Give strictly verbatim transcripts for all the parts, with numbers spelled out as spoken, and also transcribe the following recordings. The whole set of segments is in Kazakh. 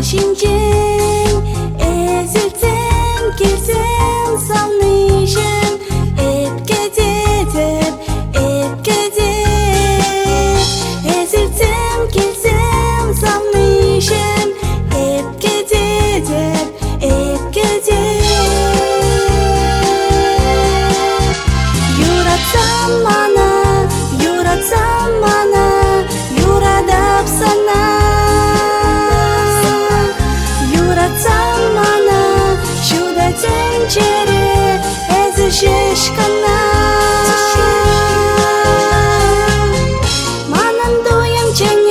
шинжэн эзэлцэн гизэн салнышэн эпкэзэзэп эпкэзэп эзэлцэн гизэн салнышэн эпкэзэзэп эпкэзэп юратсам мана юратсам мана юрадап сана юратсам мана чудо тенчере эзэшешкана манан дуям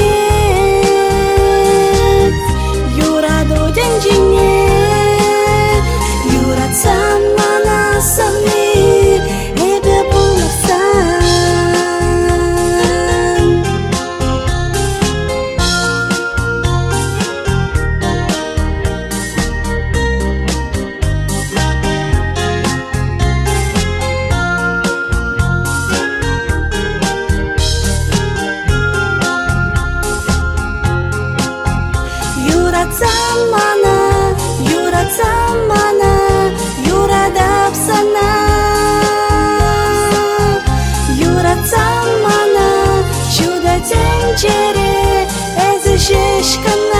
ченет юраду денжинет юратсам мана сами эбе буларсан юратсам мана юратсам мана юрадап сана юратсам мана чудо тенчере эзэшешкана